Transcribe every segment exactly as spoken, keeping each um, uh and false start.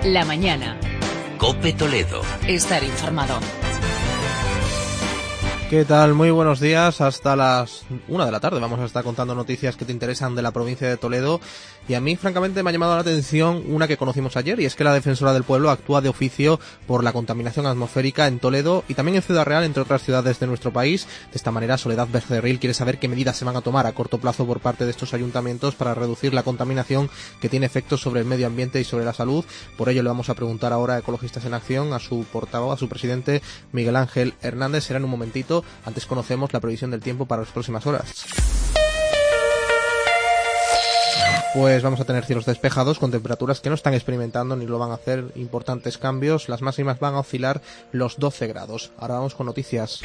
La mañana. COPE Toledo. Estar informado. ¿Qué tal? Muy buenos días. Hasta las una de la tarde vamos a estar contando noticias que te interesan de la provincia de Toledo. Y a mí, francamente, me ha llamado la atención una que conocimos ayer, y es que la Defensora del Pueblo actúa de oficio por la contaminación atmosférica en Toledo y también en Ciudad Real, entre otras ciudades de nuestro país. De esta manera, Soledad Becerril quiere saber qué medidas se van a tomar a corto plazo por parte de estos ayuntamientos para reducir la contaminación que tiene efectos sobre el medio ambiente y sobre la salud. Por ello, le vamos a preguntar ahora a Ecologistas en Acción, a su portavoz, a su presidente, Miguel Ángel Hernández. Será en un momentito. Antes conocemos la previsión del tiempo para las próximas horas. Pues vamos a tener cielos despejados con temperaturas que no están experimentando ni lo van a hacer importantes cambios. Las máximas van a oscilar los doce grados. Ahora vamos con noticias.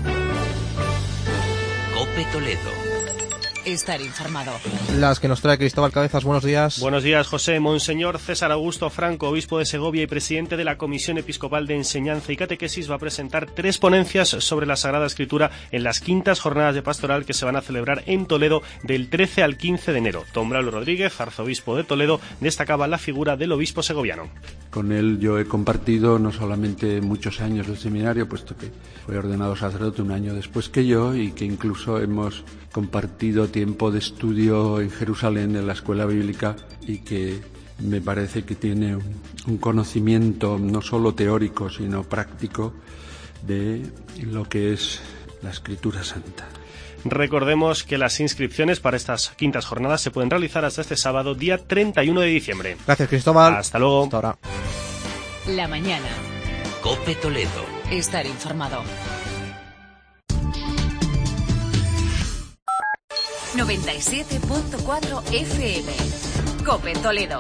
COPE Toledo. Estar informado. Las que nos trae Cristóbal Cabezas. Buenos días. Buenos días, José. Monseñor César Augusto Franco, obispo de Segovia y presidente de la Comisión Episcopal de Enseñanza y Catequesis, va a presentar tres ponencias sobre la Sagrada Escritura en las quintas jornadas de pastoral que se van a celebrar en Toledo del trece al quince de enero. Don Braulio Rodríguez, arzobispo de Toledo, destacaba la figura del obispo segoviano. Con él yo he compartido no solamente muchos años del seminario, puesto que fue ordenado sacerdote un año después que yo, y que incluso hemos compartido tiempo de estudio en Jerusalén, en la escuela bíblica, y que me parece que tiene un, un conocimiento no solo teórico, sino práctico de lo que es la Escritura Santa. Recordemos que las inscripciones para estas quintas jornadas se pueden realizar hasta este sábado, día treinta y uno de diciembre. Gracias, Cristóbal. Hasta luego. Hasta ahora. La mañana. COPE Toledo. Estar informado. noventa y siete punto cuatro F M. COPE Toledo.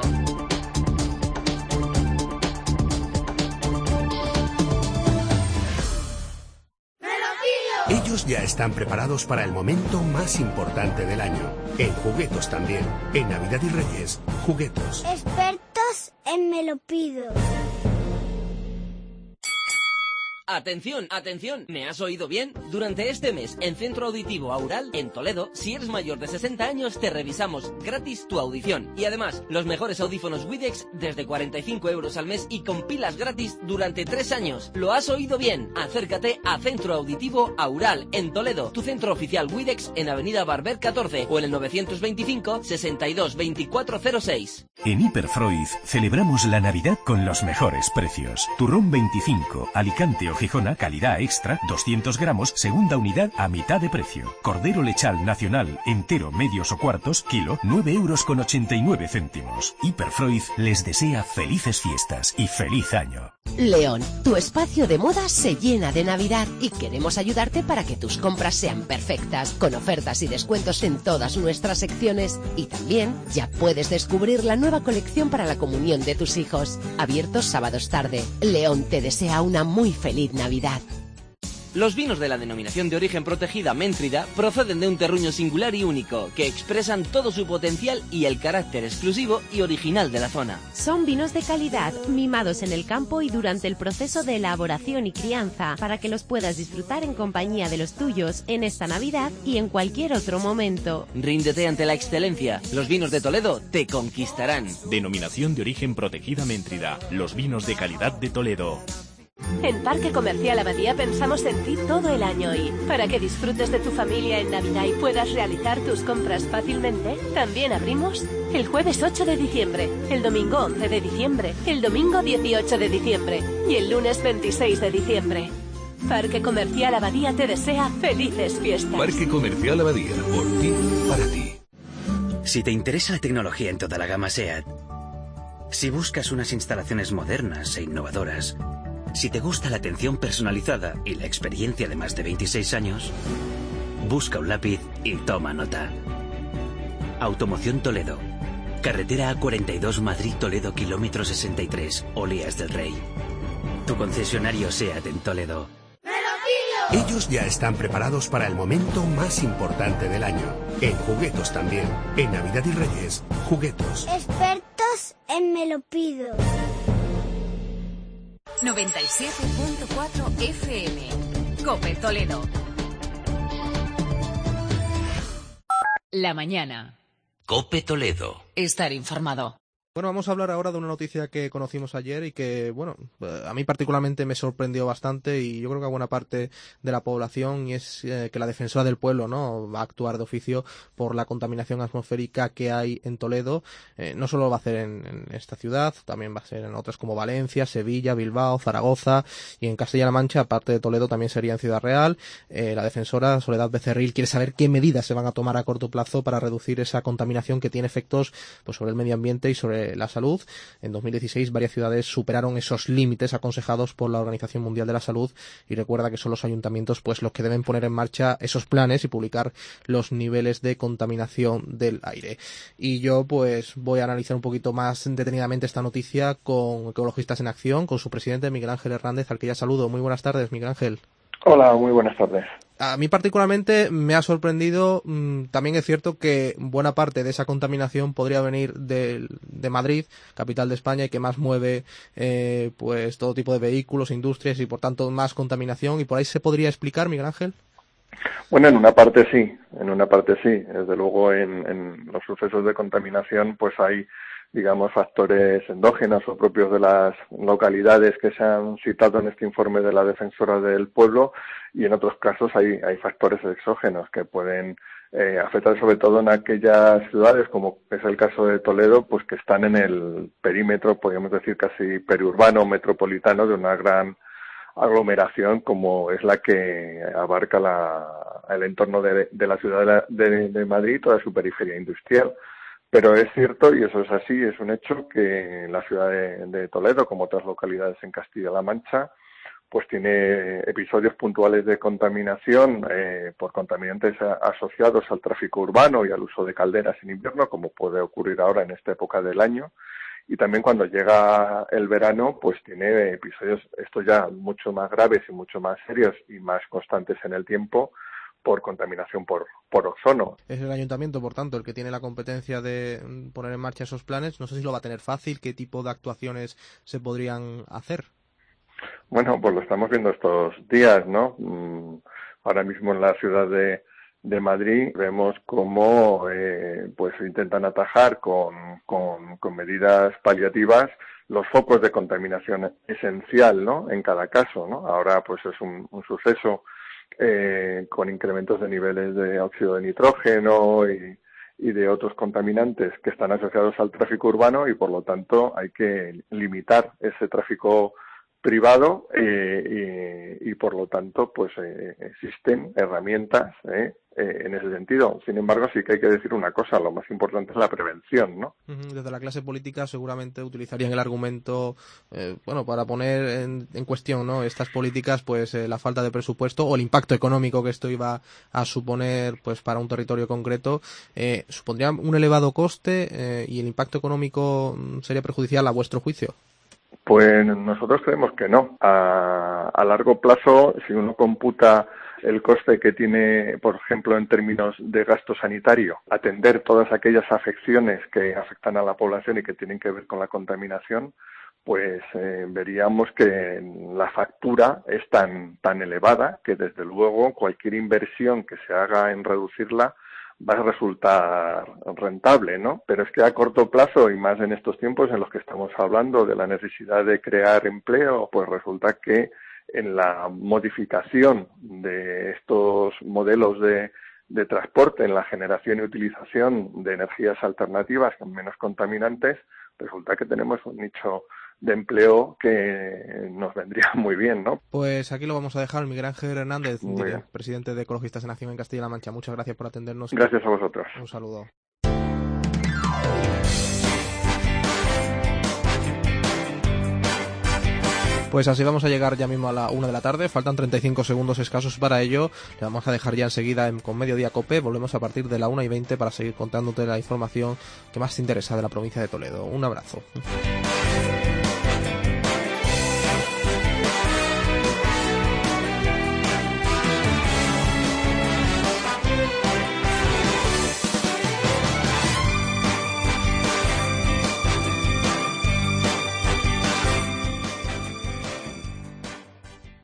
Ellos ya están preparados para el momento más importante del año. En Juguetos también. En Navidad y Reyes, Juguetos. Expertos en Me lo pido. Atención, atención, ¿me has oído bien? Durante este mes, en Centro Auditivo Aural, en Toledo, si eres mayor de sesenta años, te revisamos gratis tu audición. Y además, los mejores audífonos Widex desde cuarenta y cinco euros al mes y con pilas gratis durante tres años. ¿Lo has oído bien? Acércate a Centro Auditivo Aural, en Toledo, tu centro oficial Widex en Avenida Barber catorce o en el novecientos veinticinco, sesenta y dos, veinticuatro cero seis. En Hiperfreud celebramos la Navidad con los mejores precios. Turrón veinticinco, Alicante o Gijona, calidad extra, doscientos gramos, segunda unidad a mitad de precio. Cordero lechal nacional, entero, medios o cuartos, kilo, nueve euros con ochenta y nueve céntimos. Hiperfreud les desea felices fiestas y feliz año. León, tu espacio de moda se llena de Navidad y queremos ayudarte para que tus compras sean perfectas, con ofertas y descuentos en todas nuestras secciones. Y también ya puedes descubrir la nueva colección para la comunión de tus hijos. Abiertos sábados tarde. León te desea una muy feliz Navidad. Los vinos de la denominación de origen protegida Méntrida proceden de un terruño singular y único, que expresan todo su potencial y el carácter exclusivo y original de la zona. Son vinos de calidad, mimados en el campo y durante el proceso de elaboración y crianza, para que los puedas disfrutar en compañía de los tuyos en esta Navidad y en cualquier otro momento. Ríndete ante la excelencia. Los vinos de Toledo te conquistarán. Denominación de origen protegida Méntrida. Los vinos de calidad de Toledo. En Parque Comercial Abadía pensamos en ti todo el año y para que disfrutes de tu familia en Navidad y puedas realizar tus compras fácilmente, también abrimos el jueves ocho de diciembre, el domingo once de diciembre, el domingo dieciocho de diciembre y el lunes veintiséis de diciembre. Parque Comercial Abadía te desea felices fiestas. Parque Comercial Abadía, por ti, para ti. Si te interesa la tecnología en toda la gama SEAT, si buscas unas instalaciones modernas e innovadoras, si te gusta la atención personalizada y la experiencia de más de veintiséis años, busca un lápiz y toma nota. Automoción Toledo. Carretera A cuarenta y dos Madrid-Toledo, kilómetro sesenta y tres, Olías del Rey. Tu concesionario SEAT en Toledo. Ellos ya están preparados para el momento más importante del año. En Juguetos también. En Navidad y Reyes, Juguetos. Expertos en Me lo pido. noventa y siete punto cuatro F M. COPE Toledo. La mañana. COPE Toledo. Estar informado. Bueno, vamos a hablar ahora de una noticia que conocimos ayer y que, bueno, a mí particularmente me sorprendió bastante y yo creo que a buena parte de la población, y es eh, que la Defensora del Pueblo, ¿no?, va a actuar de oficio por la contaminación atmosférica que hay en Toledo. Eh, no solo va a hacer en, en esta ciudad, también va a ser en otras como Valencia, Sevilla, Bilbao, Zaragoza y en Castilla-La Mancha, aparte de Toledo, también sería en Ciudad Real. Eh, la Defensora, Soledad Becerril, quiere saber qué medidas se van a tomar a corto plazo para reducir esa contaminación que tiene efectos pues sobre el medio ambiente y sobre la salud. En dos mil dieciséis varias ciudades superaron esos límites aconsejados por la Organización Mundial de la Salud, y recuerda que son los ayuntamientos pues los que deben poner en marcha esos planes y publicar los niveles de contaminación del aire. Y yo pues voy a analizar un poquito más detenidamente esta noticia con Ecologistas en Acción, con su presidente Miguel Ángel Hernández, al que ya saludo. Muy buenas tardes, Miguel Ángel. Hola, muy buenas tardes. A mí particularmente me ha sorprendido, mmm, también es cierto que buena parte de esa contaminación podría venir de, de Madrid, capital de España, y que más mueve eh, pues todo tipo de vehículos, industrias y por tanto más contaminación, y por ahí se podría explicar, Miguel Ángel. Bueno, en una parte sí, en una parte sí. Desde luego en, en los sucesos de contaminación pues hay, digamos, factores endógenos o propios de las localidades que se han citado en este informe de la Defensora del Pueblo, y en otros casos hay, hay factores exógenos que pueden eh, afectar sobre todo en aquellas ciudades, como es el caso de Toledo, pues que están en el perímetro, podríamos decir casi periurbano, metropolitano, de una gran aglomeración como es la que abarca la, el entorno de, de la ciudad de, de, de Madrid, toda su periferia industrial. Pero es cierto, y eso es así, es un hecho, que la ciudad de, de Toledo, como otras localidades en Castilla-La Mancha, pues tiene episodios puntuales de contaminación eh, por contaminantes a, asociados al tráfico urbano y al uso de calderas en invierno, como puede ocurrir ahora en esta época del año. Y también cuando llega el verano, pues tiene episodios, estos ya mucho más graves y mucho más serios y más constantes en el tiempo, por contaminación por, por ozono. Es el ayuntamiento, por tanto, el que tiene la competencia de poner en marcha esos planes. No sé si lo va a tener fácil, qué tipo de actuaciones se podrían hacer. Bueno, pues lo estamos viendo estos días, ¿no? Ahora mismo en la ciudad de, de Madrid vemos cómo eh, pues intentan atajar con, con, con medidas paliativas los focos de contaminación esencial, ¿no?, en cada caso, ¿no? Ahora pues es un, un suceso Eh, con incrementos de niveles de óxido de nitrógeno y, y de otros contaminantes que están asociados al tráfico urbano, y por lo tanto hay que limitar ese tráfico privado eh, y, y por lo tanto pues eh, existen herramientas eh, eh, en ese sentido. Sin embargo, sí que hay que decir una cosa, lo más importante es la prevención, ¿no? Desde la clase política seguramente utilizarían el argumento, eh, bueno, para poner en, en cuestión, ¿no?, estas políticas, pues eh, la falta de presupuesto o el impacto económico que esto iba a suponer pues para un territorio concreto. Eh, ¿supondría un elevado coste eh, y el impacto económico sería perjudicial a vuestro juicio? Pues nosotros creemos que no. A, a largo plazo, si uno computa el coste que tiene, por ejemplo, en términos de gasto sanitario, atender todas aquellas afecciones que afectan a la población y que tienen que ver con la contaminación, pues eh, veríamos que la factura es tan, tan elevada que, desde luego, cualquier inversión que se haga en reducirla va a resultar rentable, ¿no? Pero es que a corto plazo, y más en estos tiempos en los que estamos hablando de la necesidad de crear empleo, pues resulta que en la modificación de estos modelos de, de transporte, en la generación y utilización de energías alternativas menos contaminantes, resulta que tenemos un nicho de empleo que nos vendría muy bien, ¿no? Pues aquí lo vamos a dejar. Miguel Ángel Hernández, presidente de Ecologistas en Acción en Castilla-La Mancha. Muchas gracias por atendernos. Gracias a vosotros. Un saludo. Pues así vamos a llegar ya mismo a la una de la tarde. Faltan treinta y cinco segundos escasos para ello. Le vamos a dejar ya enseguida en, con Mediodía Cope. Volvemos a partir de la una y veinte para seguir contándote la información que más te interesa de la provincia de Toledo. Un abrazo.